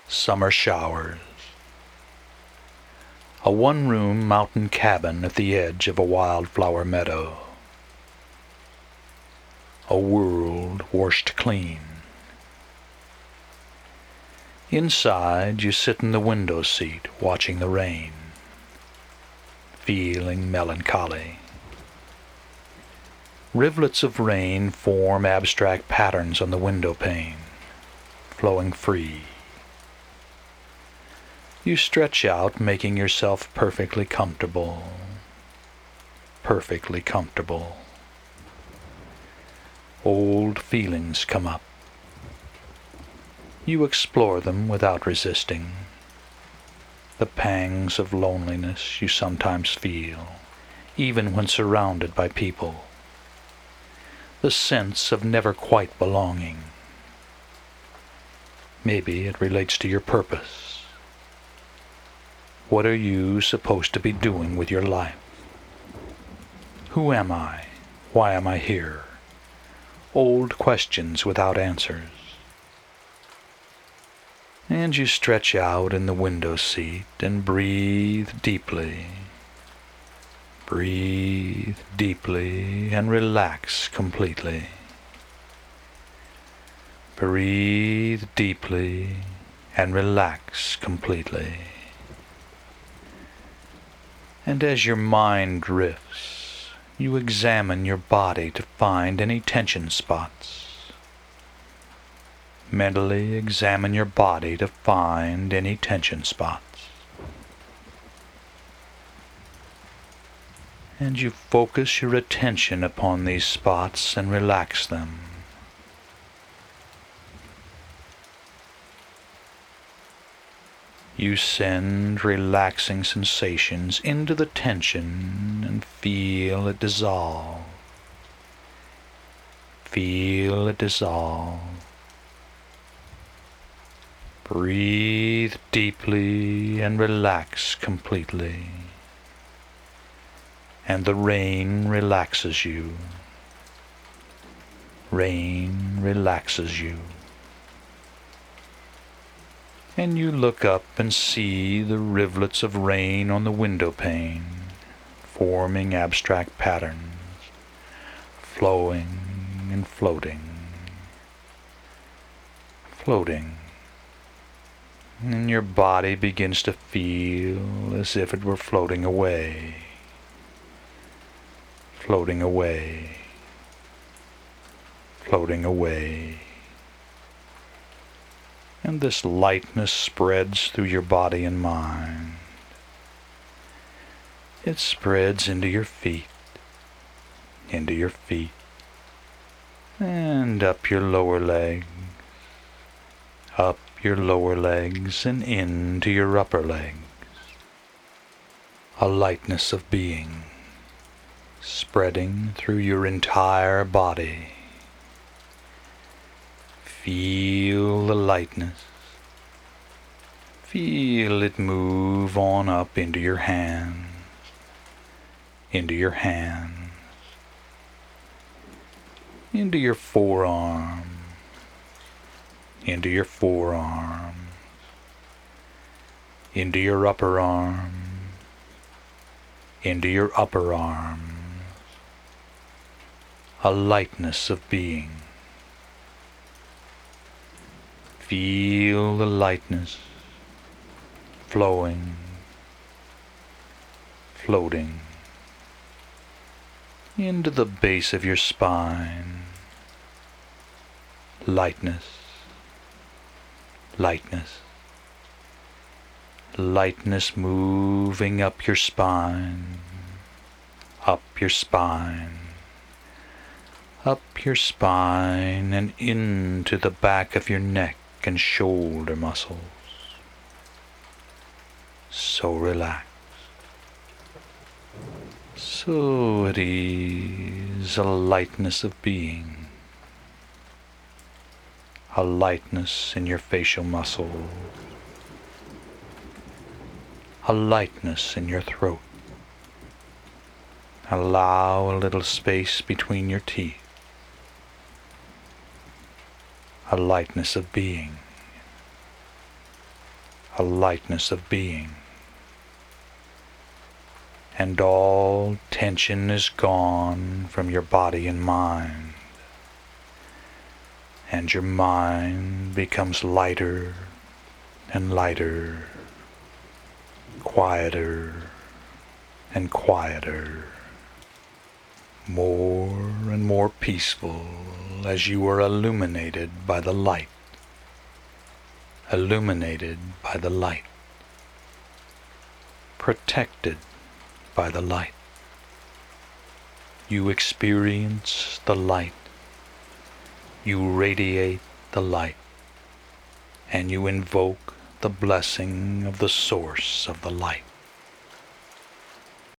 Summer showers. A one-room mountain cabin at the edge of a wildflower meadow. A world washed clean. Inside, you sit in the window seat watching the rain, feeling melancholy. Rivulets of rain form abstract patterns on the window pane, flowing free. You stretch out, making yourself perfectly comfortable. Perfectly comfortable. Old feelings come up. You explore them without resisting. The pangs of loneliness you sometimes feel, even when surrounded by people. The sense of never quite belonging. Maybe it relates to your purpose. What are you supposed to be doing with your life? Who am I? Why am I here? Old questions without answers. And you stretch out in the window seat and breathe deeply. Breathe deeply and relax completely. Breathe deeply and relax completely. And as your mind drifts, you examine your body to find any tension spots. Mentally examine your body to find any tension spots. And you focus your attention upon these spots and relax them. You send relaxing sensations into the tension and feel it dissolve. Feel it dissolve. Breathe deeply and relax completely. And the rain relaxes you. Rain relaxes you. And you look up and see the rivulets of rain on the window pane, forming abstract patterns, flowing and floating, floating. And your body begins to feel as if it were floating away, floating away, floating away. And this lightness spreads through your body and mind. It spreads into your feet, and up your lower legs, up your lower legs and into your upper legs. A lightness of being spreading through your entire body. Feel the lightness. Feel it move on up into your hands, into your hands, into your forearm, into your forearm, into your upper arm, into your upper arm. A lightness of being. Feel the lightness flowing, floating into the base of your spine. Lightness, lightness, lightness moving up your spine, up your spine, up your spine and into the back of your neck and shoulder muscles. So relaxed, so at ease, a lightness of being, a lightness in your facial muscles, a lightness in your throat. Allow a little space between your teeth. A lightness of being. a lightness of being. And all tension is gone from your body and mind. And your mind becomes lighter and lighter, quieter and quieter, more and more peaceful as you are illuminated by the light, illuminated by the light, protected by the light. You experience the light, you radiate the light, and you invoke the blessing of the source of the light.